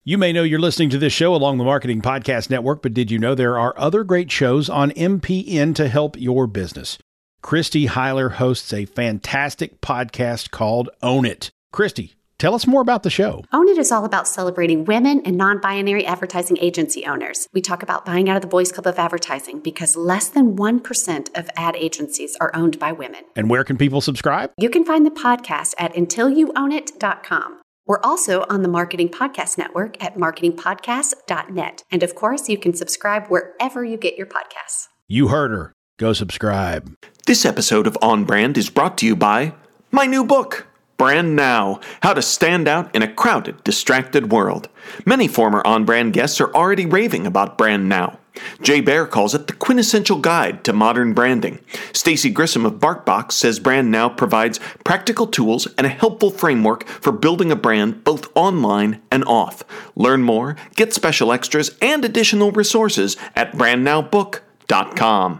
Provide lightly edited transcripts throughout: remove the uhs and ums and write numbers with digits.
You may know you're listening to this show along the Marketing Podcast Network, but did you know there are other great shows on MPN to help your business? Christy Heiler hosts a fantastic podcast called Own It. Christy, tell us more about the show. Own It is all about celebrating women and non-binary advertising agency owners. We talk about buying out of the Boys Club of Advertising because less than 1% of ad agencies are owned by women. And where can people subscribe? You can find the podcast at untilyouownit.com. We're also on the Marketing Podcast Network at marketingpodcast.net. And of course, you can subscribe wherever you get your podcasts. You heard her. Go subscribe. This episode of On Brand is brought to you by my new book, Brand Now, How to Stand Out in a Crowded, Distracted World. Many former On Brand guests are already raving about Brand Now. Jay Baer calls it the quintessential guide to modern branding. Stacy Grissom of BarkBox says Brand Now provides practical tools and a helpful framework for building a brand both online and off. Learn more, get special extras, and additional resources at brandnowbook.com.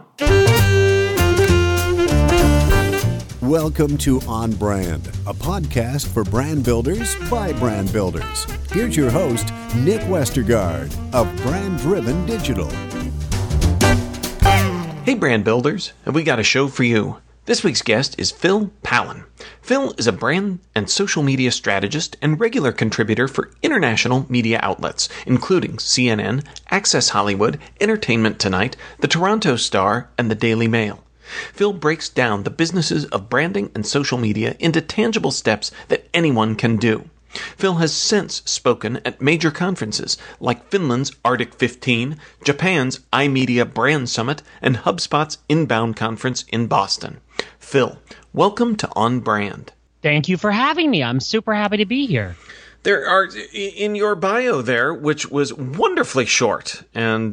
Welcome to On Brand, a podcast for brand builders by brand builders. Here's your host, Nick Westergaard of Brand Driven Digital. Hey brand builders, have we got a show for you? This week's guest is Phil Pallen. Phil is a brand and social media strategist and regular contributor for international media outlets, including CNN, Access Hollywood, Entertainment Tonight, The Toronto Star, and The Daily Mail. Phil breaks down the businesses of branding and social media into tangible steps that anyone can do. Phil has since spoken at major conferences like Finland's Arctic 15, Japan's iMedia Brand Summit, and HubSpot's Inbound Conference in Boston. Phil, welcome to On Brand. Thank you for having me. I'm super happy to be here. There are in your bio there, which was wonderfully short, and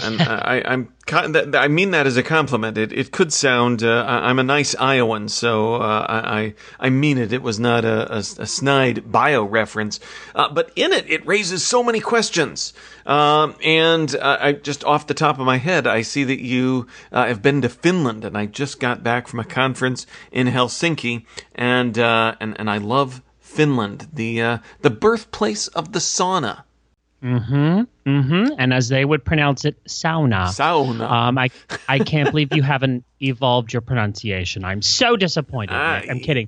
I mean that as a compliment. It could sound I'm a nice Iowan, so I mean it. It was not a snide bio reference, but in it raises so many questions. And I just off the top of my head, I see that you have been to Finland, and I just got back from a conference in Helsinki, and I love Finland, the birthplace of the sauna. And as they would pronounce it, sauna. Sauna. I can't believe you haven't evolved your pronunciation. I'm so disappointed. Nick. I'm kidding.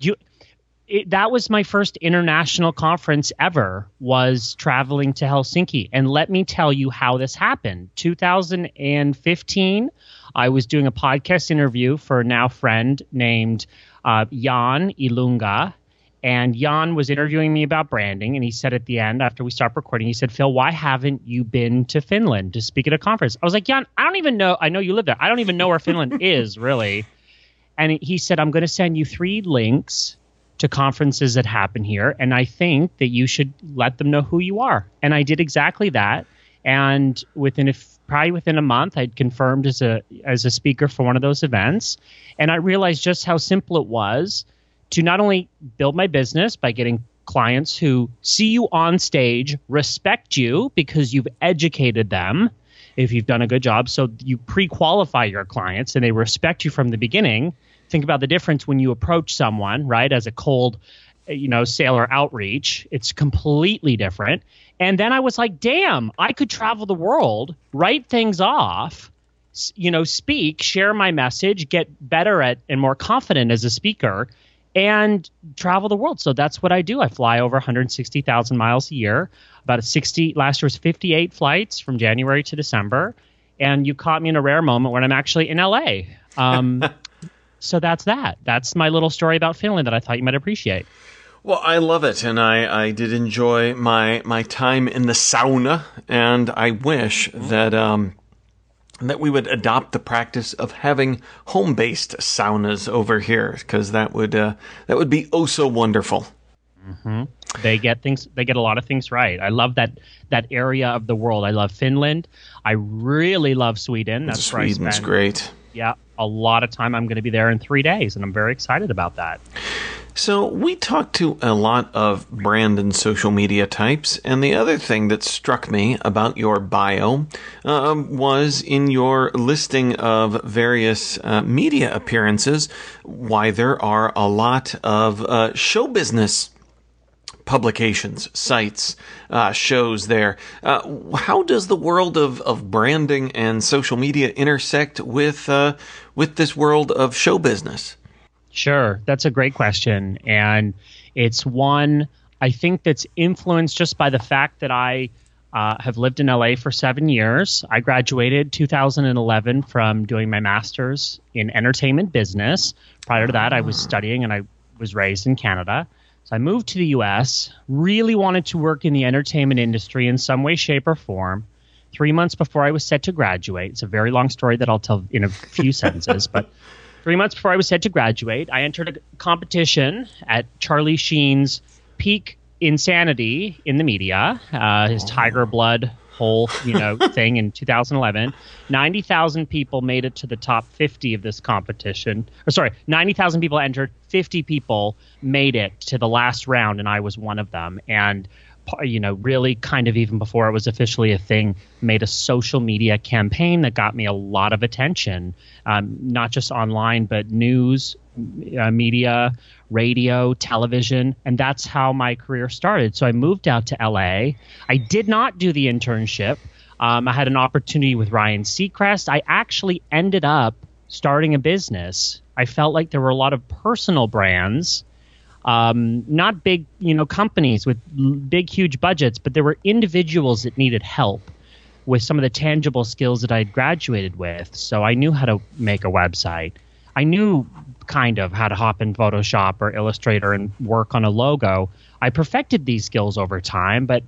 That was my first international conference ever, was traveling to Helsinki. And let me tell you how this happened. 2015, I was doing a podcast interview for a now friend named Jan Ilunga. And Jan was interviewing me about branding, and he said at the end, after we stopped recording, he said, Phil, why haven't you been to Finland to speak at a conference? I was like, Jan, I don't even know. I know you live there. I don't even know where Finland is, really. And he said, I'm going to send you 3 links to conferences that happen here, and I think that you should let them know who you are. And I did exactly that. And probably within a month, I'd confirmed as a speaker for one of those events. And I realized just how simple it was to not only build my business by getting clients who see you on stage, respect you because you've educated them, if you've done a good job. So you pre-qualify your clients and they respect you from the beginning. Think about the difference when you approach someone, right, as a cold, sailor outreach. It's completely different. And then I was like, damn, I could travel the world, write things off, speak, share my message, get better at and more confident as a speaker, and travel the world. So that's what I do. I fly over 160,000 miles a year. Last year was 58 flights from January to December. And you caught me in a rare moment when I'm actually in LA. So that's that. That's my little story about Finland that I thought you might appreciate. Well, I love it, and I did enjoy my time in the sauna, and I wish that we would adopt the practice of having home-based saunas over here, because that would be oh so wonderful. Mm-hmm. They get a lot of things right. I love that area of the world. I love Finland. I really love Sweden. That's Sweden's great. Yeah, a lot of time. I'm going to be there in 3 days, and I'm very excited about that. So we talked to a lot of brand and social media types, and the other thing that struck me about your bio was in your listing of various media appearances, why there are a lot of show business publications, sites, shows there. How does the world of branding and social media intersect with this world of show business? Sure, that's a great question, and it's one I think that's influenced just by the fact that I have lived in LA for 7 years. I graduated 2011 from doing my master's in entertainment business. Prior to that, I was studying and I was raised in Canada. So I moved to the U.S., really wanted to work in the entertainment industry in some way, shape, or form. 3 months before I was set to graduate, it's a very long story that I'll tell in a few sentences, but 3 months before I was set to graduate, I entered a competition at Charlie Sheen's peak insanity in the media, his Tiger Blood whole thing in 2011. 90,000 people made it to the top 50 of this competition. 90,000 people entered, 50 people made it to the last round, and I was one of them. And really kind of even before it was officially a thing, made a social media campaign that got me a lot of attention, not just online, but news, media, radio, television, and that's how my career started. So I moved out to LA. I did not do the internship. I had an opportunity with Ryan Seacrest. I actually ended up starting a business. I felt like there were a lot of personal brands, not big, companies with big, huge budgets, but there were individuals that needed help with some of the tangible skills that I'd graduated with. So I knew how to make a website. I knew kind of how to hop in Photoshop or Illustrator and work on a logo. I perfected these skills over time, but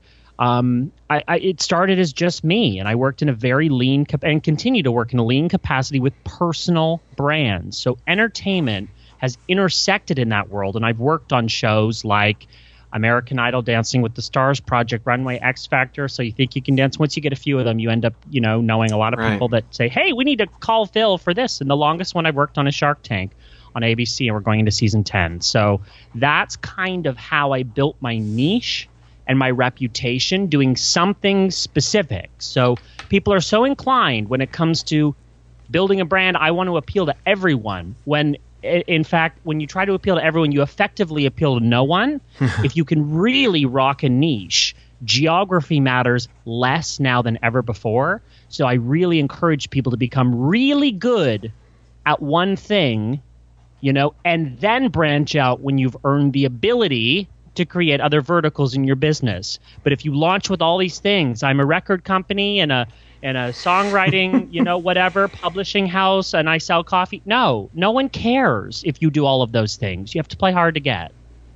it started as just me, and I worked in a very lean and continue to work in a lean capacity with personal brands. So entertainment has intersected in that world, and I've worked on shows like American Idol, Dancing with the Stars, Project Runway, X Factor. So you think you can dance. Once you get a few of them, you end up, knowing a lot of people that say, hey, we need to call Phil for this. And the longest one I worked on is Shark Tank on ABC, and we're going into season 10. So that's kind of how I built my niche and my reputation, doing something specific. So people are so inclined when it comes to building a brand, I want to appeal to everyone, when in fact, when you try to appeal to everyone, you effectively appeal to no one. If you can really rock a niche, geography matters less now than ever before. So I really encourage people to become really good at one thing, and then branch out when you've earned the ability to create other verticals in your business. But if you launch with all these things, I'm a record company and a songwriting, whatever, publishing house, and I sell coffee. No one cares if you do all of those things. You have to play hard to get.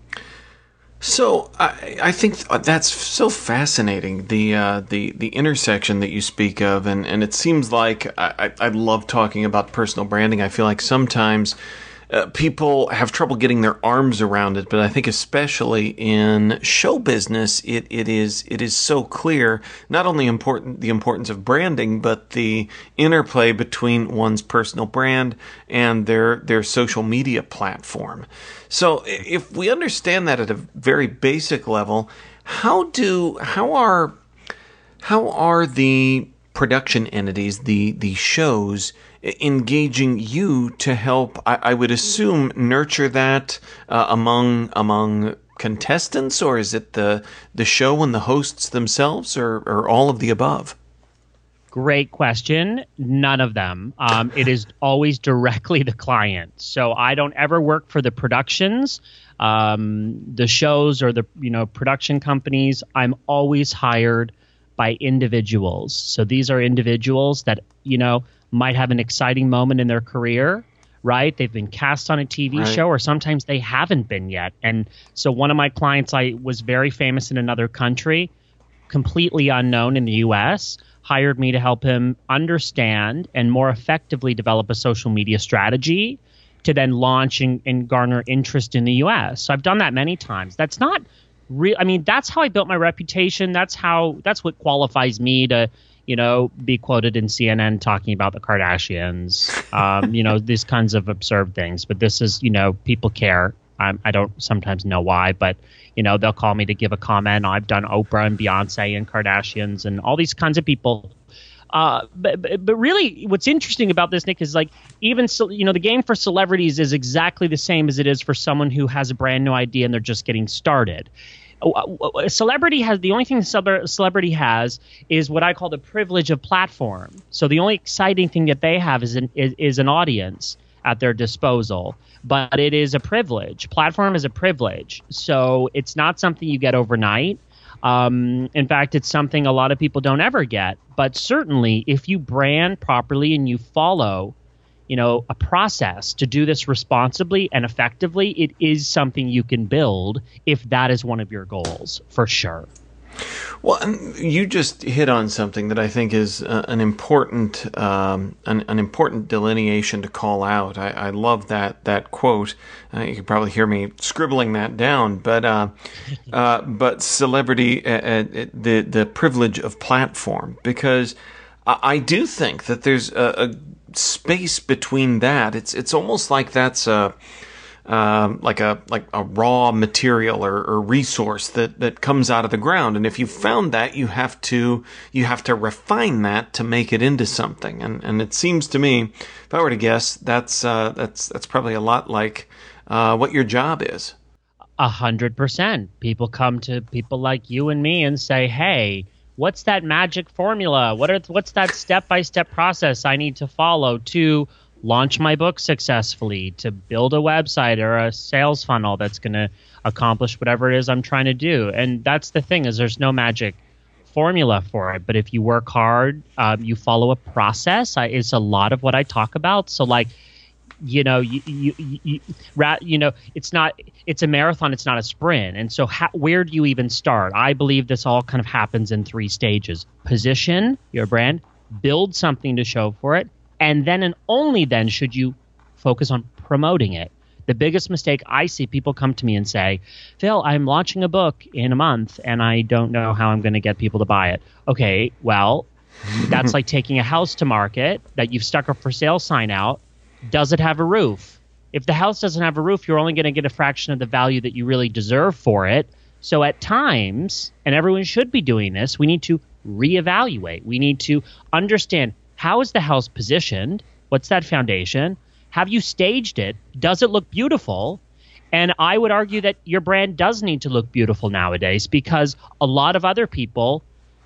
So I think that's so fascinating, the intersection that you speak of, and it seems like I love talking about personal branding. I feel like sometimes people have trouble getting their arms around it, but I think especially in show business, it is so clear, not only the importance of branding, but the interplay between one's personal brand and their social media platform. So if we understand that at a very basic level, how are the production entities, the shows, engaging you to help, I would assume, nurture that among contestants, or is it the show and the hosts themselves, or all of the above? Great question. None of them. It is always directly the client. So I don't ever work for the productions, the shows, or the production companies. I'm always hired by individuals. So these are individuals that might have an exciting moment in their career, right? They've been cast on a TV show, or sometimes they haven't been yet. And so one of my clients, I was very famous in another country, completely unknown in the U.S., hired me to help him understand and more effectively develop a social media strategy to then launch and garner interest in the U.S. So I've done that many times. That's not real. I mean, that's how I built my reputation. That's what qualifies me to be quoted in CNN talking about the Kardashians, these kinds of absurd things. But this is, people care. I don't sometimes know why, but, they'll call me to give a comment. I've done Oprah and Beyonce and Kardashians and all these kinds of people. But really what's interesting about this, Nick, is like even, the game for celebrities is exactly the same as it is for someone who has a brand new idea and they're just getting started. a celebrity has, the only thing celebrity has is what I call the privilege of platform. So the only exciting thing that they have is an audience at their disposal, but it is a privilege. Platform is a privilege. So it's not something you get overnight. In fact, it's something a lot of people don't ever get. But certainly if you brand properly and you follow, a process to do this responsibly and effectively, it is something you can build if that is one of your goals, for sure. Well, you just hit on something that I think is an important delineation to call out. I love that quote. You can probably hear me scribbling that down. But celebrity, the privilege of platform, because I do think that there's a space between that. It's almost like that's like a raw material or resource that comes out of the ground, and if you found that, you have to refine that to make it into something. And it seems to me, if I were to guess, that's probably a lot like what your job is. 100%. People come to people like you and me and say, "Hey, what's that magic formula? What's that step-by-step process I need to follow to launch my book successfully, to build a website or a sales funnel that's going to accomplish whatever it is I'm trying to do?" And that's the thing, is there's no magic formula for it. But if you work hard, you follow a process. It's a lot of what I talk about. So like, it's a marathon, it's not a sprint. And so where do you even start? I believe this all kind of happens in 3 stages. Position your brand, build something to show for it, and then and only then should you focus on promoting it. The biggest mistake I see, people come to me and say, "Phil, I'm launching a book in a month and I don't know how I'm going to get people to buy it." Okay, well, that's like taking a house to market that you've stuck a for sale sign out. Does it have a roof? If the house doesn't have a roof, you're only going to get a fraction of the value that you really deserve for it. So at times, and everyone should be doing this, we need to reevaluate. We need to understand, how is the house positioned? What's that foundation? Have you staged it? Does it look beautiful? And I would argue that your brand does need to look beautiful nowadays, because a lot of other people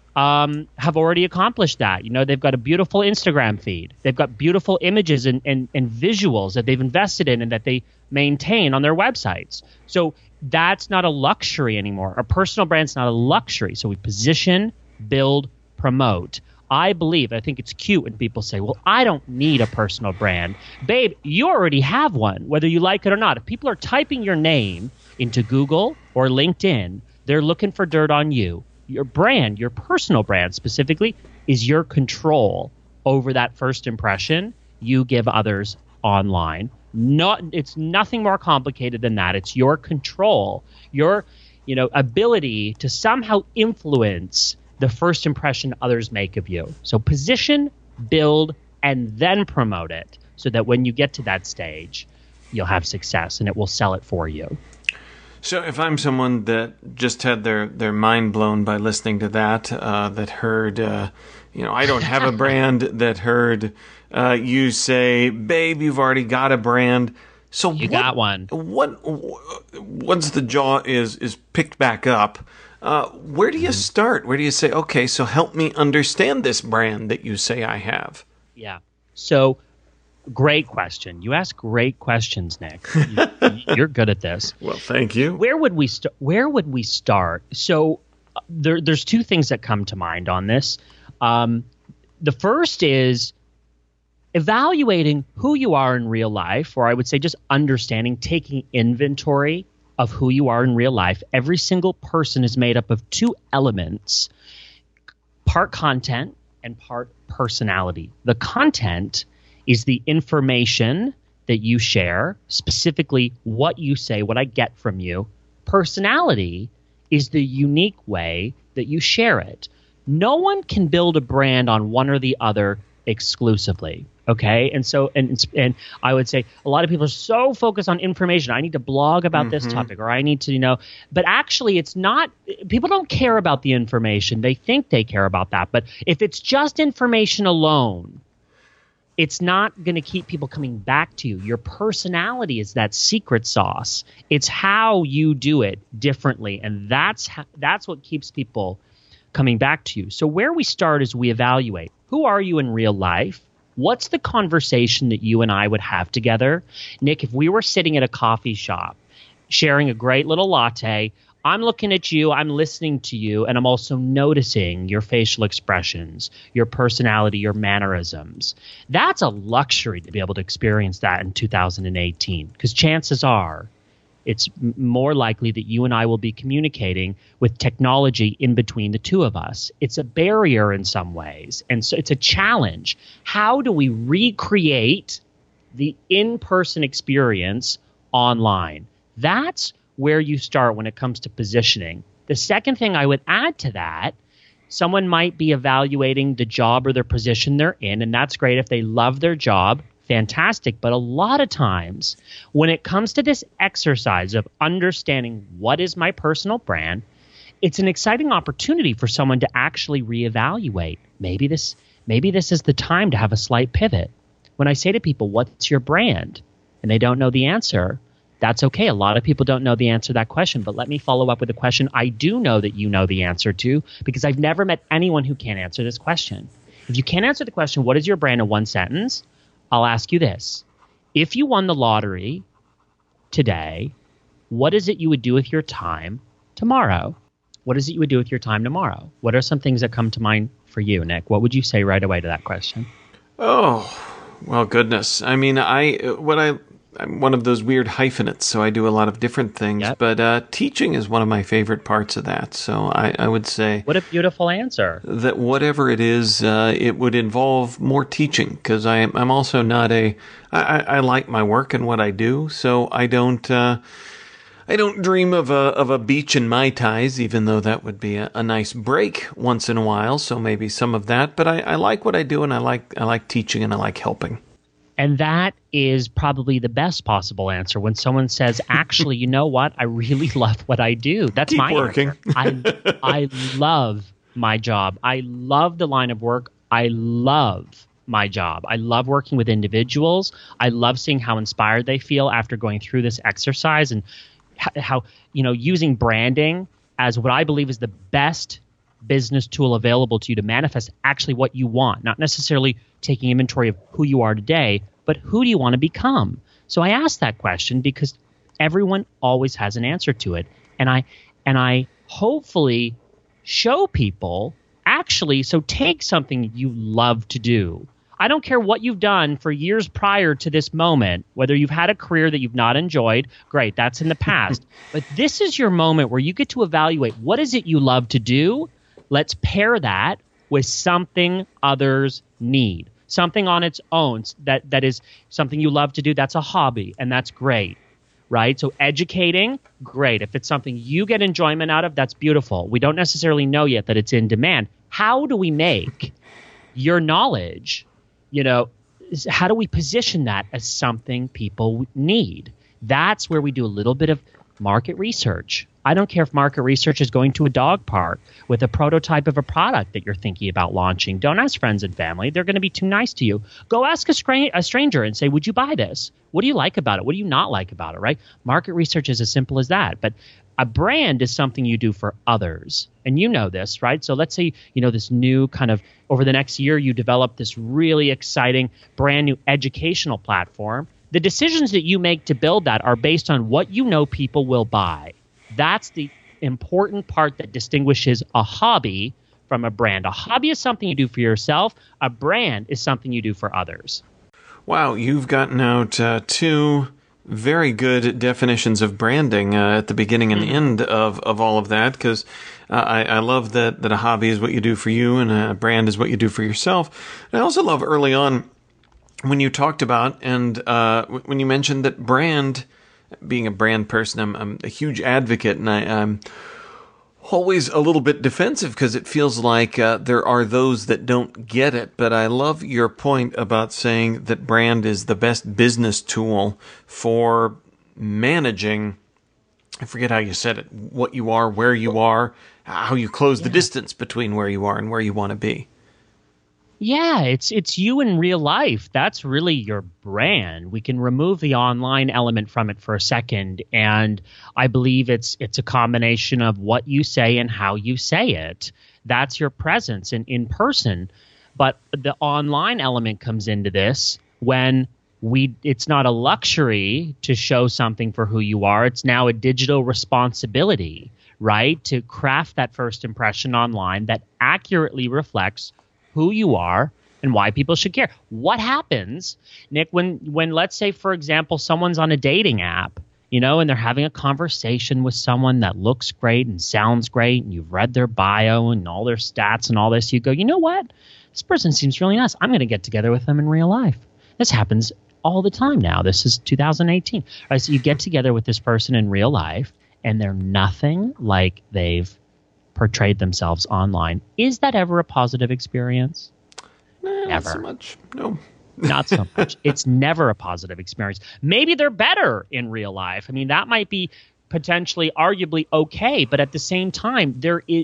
have already accomplished that. They've got a beautiful Instagram feed. They've got beautiful images and visuals that they've invested in and that they maintain on their websites. So that's not a luxury anymore. A personal brand's not a luxury. So we position, build, promote. I think it's cute when people say, "Well, I don't need a personal brand." Babe, you already have one, whether you like it or not. If people are typing your name into Google or LinkedIn, they're looking for dirt on you. Your brand, your personal brand specifically, is your control over that first impression you give others online. It's nothing more complicated than that. It's your control, your ability to somehow influence the first impression others make of you. So position, build, and then promote it, so that when you get to that stage, you'll have success and it will sell it for you. So if I'm someone that just had their mind blown by listening to that, that heard, I don't have a brand, that heard you say, "Babe, you've already got a brand." So you got one. Once the jaw is picked back up, where do you start? Where do you say, "Okay, so help me understand this brand that you say I have"? Yeah. So great question. You ask great questions, Nick. You're good at this. Well, thank you. Where would we start? So there's 2 things that come to mind on this. The first is evaluating who you are in real life, or I would say just understanding, taking inventory of who you are in real life. Every single person is made up of 2 elements, part content and part personality. The content is the information that you share, specifically what you say, what I get from you. Personality is the unique way that you share it. No one can build a brand on one or the other exclusively. Okay. And so, and I would say a lot of people are so focused on information. I need to blog about this topic, or I need to, but actually it's not, people don't care about the information. They think they care about that. But if it's just information alone, it's not going to keep people coming back to you. Your personality is that secret sauce. It's how you do it differently, and that's what keeps people coming back to you. So where we start is we evaluate. Who are you in real life? What's the conversation that you and I would have together? Nick, if we were sitting at a coffee shop sharing a great little latte, I'm looking at you, I'm listening to you, and I'm also noticing your facial expressions, your personality, your mannerisms. That's a luxury to be able to experience that in 2018, because chances are it's more likely that you and I will be communicating with technology in between the two of us. It's a barrier in some ways, and so it's a challenge. How do we recreate the in-person experience online? That's where you start when it comes to positioning. The second thing I would add to that, someone might be evaluating the job or their position they're in, and that's great if they love their job. Fantastic. But a lot of times when it comes to this exercise of understanding what is my personal brand, it's an exciting opportunity for someone to actually reevaluate. Maybe this is the time to have a slight pivot. When I say to people, what's your brand? And they don't know the answer, that's okay. A lot of people don't know the answer to that question, but let me follow up with a question I do know that you know the answer to, because I've never met anyone who can't answer this question. If you can't answer the question, what is your brand in one sentence? I'll ask you this. If you won the lottery today, what is it you would do with your time tomorrow? What is it you would do with your time tomorrow? What are some things that come to mind for you, Nick? What would you say right away to that question? Oh, well, goodness. I mean, I'm one of those weird hyphenates, so I do a lot of different things. Yep. But teaching is one of my favorite parts of that. So I would say... What a beautiful answer. That whatever it is, it would involve more teaching, because I'm also not I like my work and what I do, so I don't dream of a beach and Mai Tais, even though that would be a nice break once in a while, so maybe some of that. But I like what I do, and I like teaching, and I like helping. And that is probably the best possible answer when someone says, actually, you know what? I really love what I do. That's Keep my working. answer. I love my job. I love the line of work. I love my job. I love working with individuals. I love seeing how inspired they feel after going through this exercise, and how, using branding as what I believe is the best business tool available to you to manifest actually what you want, not necessarily taking inventory of who you are today, but who do you want to become? So I asked that question because everyone always has an answer to it. And I hopefully show people, actually, so take something you love to do. I don't care what you've done for years prior to this moment, whether you've had a career that you've not enjoyed, great, that's in the past. But this is your moment where you get to evaluate, what is it you love to do? Let's pair that with something others need. Something on its own that is something you love to do. That's a hobby, and that's great, right? So educating, great. If it's something you get enjoyment out of, that's beautiful. We don't necessarily know yet that it's in demand. How do we make your knowledge, how do we position that as something people need? That's where we do a little bit of market research. I don't care if market research is going to a dog park with a prototype of a product that you're thinking about launching. Don't ask friends and family. They're going to be too nice to you. Go ask a stranger and say, would you buy this? What do you like about it? What do you not like about it, right? Market research is as simple as that. But a brand is something you do for others. And you know this, right? So let's say, this new kind of, over the next year, you develop this really exciting, brand new educational platform. The decisions that you make to build that are based on what you know people will buy. That's the important part that distinguishes a hobby from a brand. A hobby is something you do for yourself. A brand is something you do for others. Wow, you've gotten out two very good definitions of branding at the beginning and end of all of that, because I love that a hobby is what you do for you and a brand is what you do for yourself. And I also love early on when you talked about and when you mentioned that brand, being a brand person, I'm a huge advocate, and I'm always a little bit defensive because it feels like there are those that don't get it. But I love your point about saying that brand is the best business tool for managing, I forget how you said it, what you are, where you are, how you close the distance between where you are and where you want to be. Yeah, it's you in real life. That's really your brand. We can remove the online element from it for a second, and I believe it's a combination of what you say and how you say it. That's your presence in person. But the online element comes into this when it's not a luxury to show something for who you are. It's now a digital responsibility, right? To craft that first impression online that accurately reflects who you are and why people should care. What happens, Nick, when let's say, for example, someone's on a dating app, and they're having a conversation with someone that looks great and sounds great, and you've read their bio and all their stats and all this, you go, you know what? This person seems really nice. I'm going to get together with them in real life. This happens all the time now. This is 2018. Right, so you get together with this person in real life, and they're nothing like they've portrayed themselves online. Is that ever a positive experience? Never. Not so much. No. Not so much. It's never a positive experience. Maybe they're better in real life. I mean, that might be potentially arguably okay, but at the same time,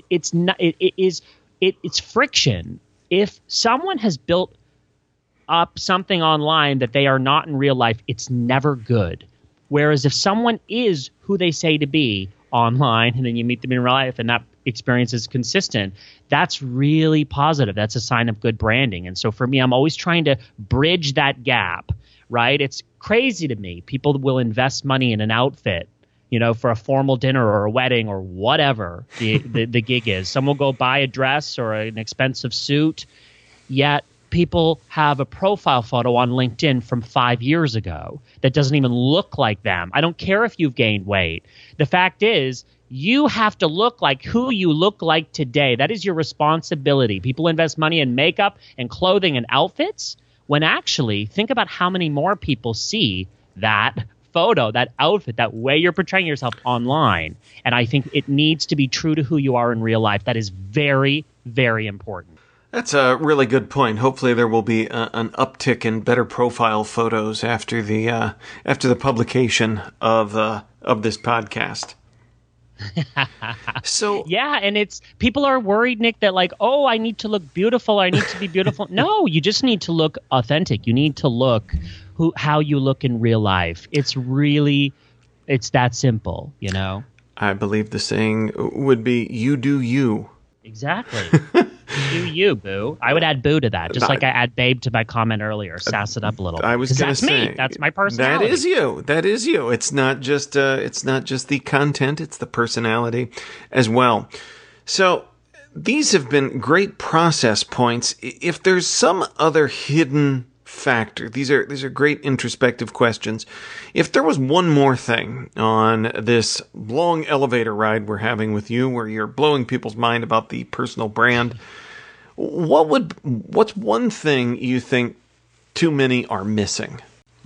it's friction. If someone has built up something online that they are not in real life, it's never good. Whereas if someone is who they say to be online, and then you meet them in real life and that experience is consistent, that's really positive. That's a sign of good branding. And so for me, I'm always trying to bridge that gap, right? It's crazy to me. People will invest money in an outfit, for a formal dinner or a wedding or whatever the gig is. Some will go buy a dress or an expensive suit, yet people have a profile photo on LinkedIn from 5 years ago that doesn't even look like them. I don't care if you've gained weight. The fact is, you have to look like who you look like today. That is your responsibility. People invest money in makeup and clothing and outfits, when actually, think about how many more people see that photo, that outfit, that way you're portraying yourself online. And I think it needs to be true to who you are in real life. That is very, very important. That's a really good point. Hopefully there will be an uptick in better profile photos after the publication of this podcast. So yeah, and it's people are worried, Nick, that like, oh, I need to look beautiful, I need to be beautiful. No, you just need to look authentic. You need to look how you look in real life. It's that simple, I believe the saying would be, you do you. Exactly. You do you, boo. I would add boo to that, just like I add babe to my comment earlier. Sass it up a little. I was going to say me. That's my personality. That is you. It's not just the content; it's the personality as well. So these have been great process points. If there's some other hidden factor, these are great introspective questions. If there was one more thing on this long elevator ride we're having with you, where you're blowing people's mind about the personal brand, what's one thing you think too many are missing?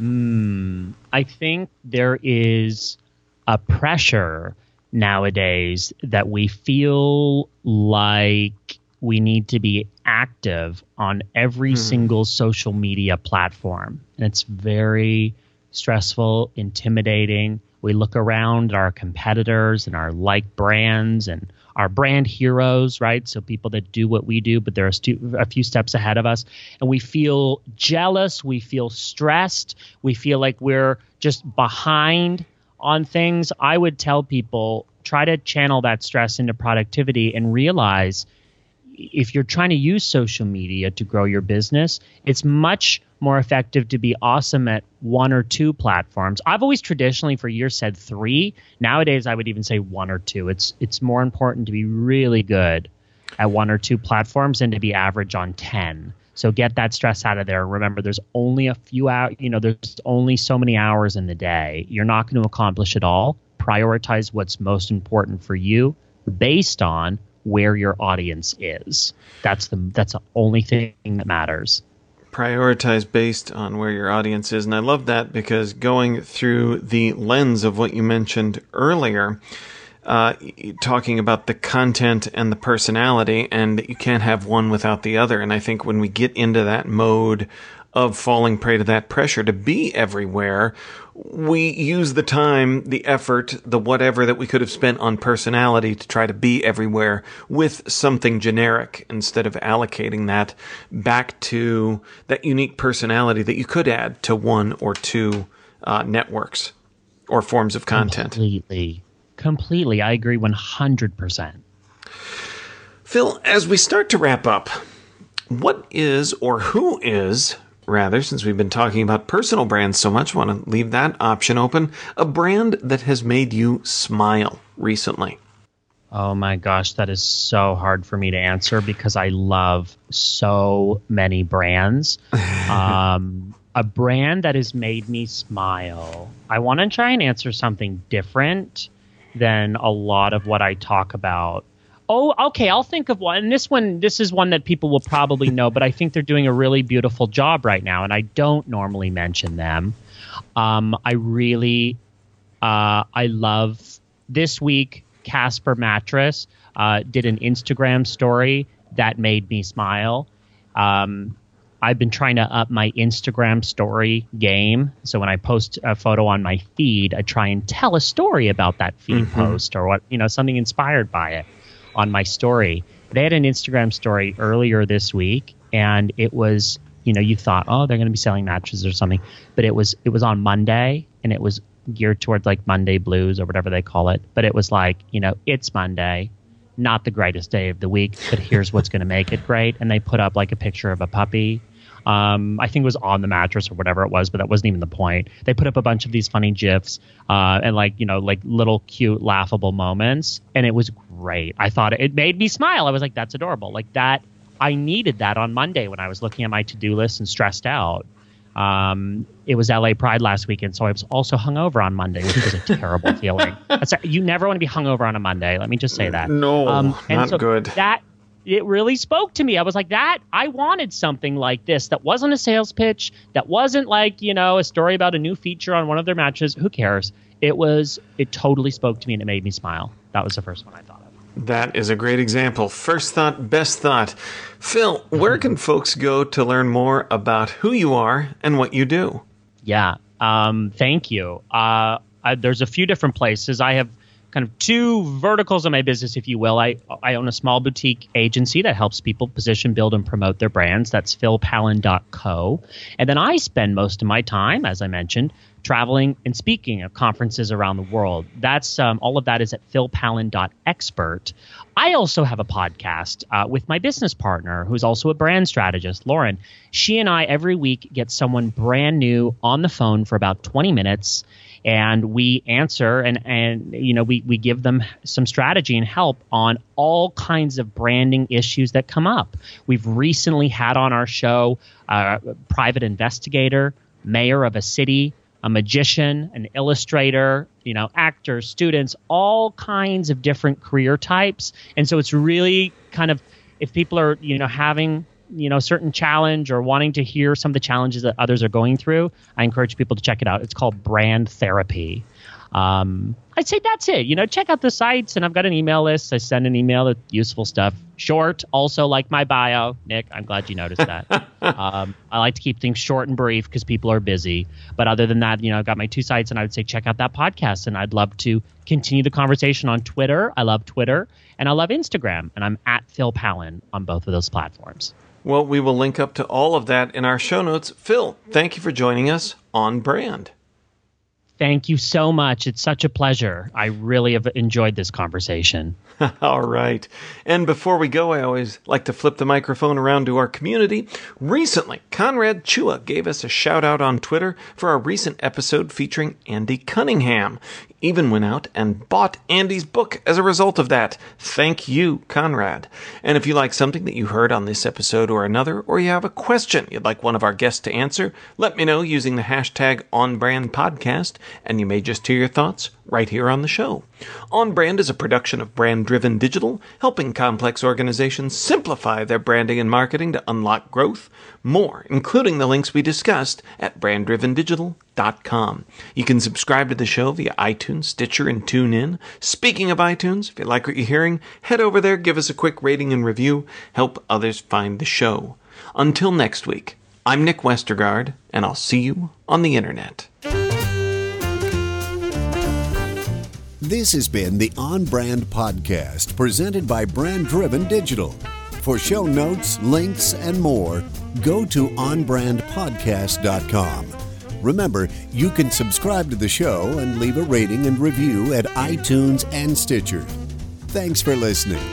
I think there is a pressure nowadays that we feel like we need to be active on every single social media platform. And it's very stressful, intimidating. We look around at our competitors and our like brands and our brand heroes, right? So people that do what we do, but they're a few steps ahead of us. And we feel jealous. We feel stressed. We feel like we're just behind on things. I would tell people, try to channel that stress into productivity and realize if you're trying to use social media to grow your business, it's much more effective to be awesome at one or two platforms. I've always traditionally for years said 3. Nowadays, I would even say 1 or 2. It's more important to be really good at 1 or 2 platforms than to be average on 10. So get that stress out of there. Remember, there's only a few hours, there's only so many hours in the day. You're not going to accomplish it all. Prioritize what's most important for you based on where your audience is. That's the only thing that matters. Prioritize based on where your audience is. And I love that, because going through the lens of what you mentioned earlier, talking about the content and the personality, and you can't have one without the other. And I think when we get into that mode of falling prey to that pressure to be everywhere, we use the time, the effort, the whatever that we could have spent on personality to try to be everywhere with something generic instead of allocating that back to that unique personality that you could add to one or two networks or forms of content. Completely. I agree 100%. Phil, as we start to wrap up, what is, or who is, rather, since we've been talking about personal brands so much, I want to leave that option open, a brand that has made you smile recently? Oh my gosh, that is so hard for me to answer because I love so many brands. A brand that has made me smile. I want to try and answer something different than a lot of what I talk about. Oh, okay, I'll think of one. And this is one that people will probably know, but I think they're doing a really beautiful job right now, and I don't normally mention them. I love this week, Casper Mattress did an Instagram story that made me smile. I've been trying to up my Instagram story game. So when I post a photo on my feed, I try and tell a story about that feed post or something inspired by it on my story. They had an Instagram story earlier this week, and it was, you thought, oh, they're going to be selling mattresses or something. But it was on Monday, and it was geared towards like Monday blues or whatever they call it. But it was like, it's Monday. Not the greatest day of the week, but here's what's going to make it great. And they put up like a picture of a puppy. I think it was on the mattress or whatever it was, but that wasn't even the point. They put up a bunch of these funny GIFs and like little cute laughable moments. And it was great. I thought it made me smile. I was like, that's adorable. Like that. I needed that on Monday when I was looking at my to-do list and stressed out. It was LA Pride last weekend, so I was also hungover on Monday, which was a terrible feeling. You never want to be hungover on a Monday. Let me just say that. No, not good. It really spoke to me. I was like, I wanted something like this that wasn't a sales pitch, that wasn't like, a story about a new feature on one of their mattresses. Who cares? It totally spoke to me and it made me smile. That was the first one I thought of. That is a great example. First thought, best thought. Phil, where can folks go to learn more about who you are and what you do? Yeah, thank you. There's a few different places. I have kind of two verticals of my business, if you will. I own a small boutique agency that helps people position, build, and promote their brands. That's philpallen.co. And then I spend most of my time, as I mentioned, traveling and speaking at conferences around the world. That's all of that is at philpallen.expert. I also have a podcast with my business partner, who's also a brand strategist, Lauren. She and I every week get someone brand new on the phone for about 20 minutes. And we answer and we give them some strategy and help on all kinds of branding issues that come up. We've recently had on our show a private investigator, mayor of a city, a magician, an illustrator, actors, students, all kinds of different career types. And so it's really kind of, if people are, having a certain challenge or wanting to hear some of the challenges that others are going through, I encourage people to check it out. It's called Brand Therapy. I'd say that's it. Check out the sites, and I've got an email list. I send an email with useful stuff. Short, also like my bio. Nick, I'm glad you noticed that. I like to keep things short and brief because people are busy. But other than that, I've got my two sites, and I would say check out that podcast. And I'd love to continue the conversation on Twitter. I love Twitter, and I love Instagram. And I'm at Phil Pallen on both of those platforms. Well, we will link up to all of that in our show notes. Phil, thank you for joining us on Brand. Thank you so much. It's such a pleasure. I really have enjoyed this conversation. All right. And before we go, I always like to flip the microphone around to our community. Recently, Conrad Chua gave us a shout out on Twitter for our recent episode featuring Andy Cunningham. Even went out and bought Andy's book as a result of that. Thank you, Conrad. And if you like something that you heard on this episode or another, or you have a question you'd like one of our guests to answer, let me know using the hashtag OnBrandPodcast, and you may just hear your thoughts right here on the show. On Brand is a production of Brand Driven Digital, helping complex organizations simplify their branding and marketing to unlock growth. More, including the links we discussed, at branddrivendigital.com. You can subscribe to the show via iTunes, Stitcher, and TuneIn. Speaking of iTunes, if you like what you're hearing, head over there, give us a quick rating and review, help others find the show. Until next week, I'm Nick Westergaard, and I'll see you on the internet. This has been the On Brand Podcast, presented by Brand Driven Digital. For show notes, links, and more, go to onbrandpodcast.com. Remember, you can subscribe to the show and leave a rating and review at iTunes and Stitcher. Thanks for listening.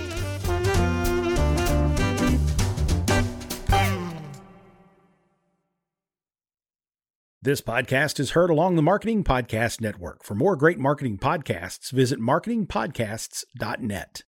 This podcast is heard along the Marketing Podcast Network. For more great marketing podcasts, visit marketingpodcasts.net.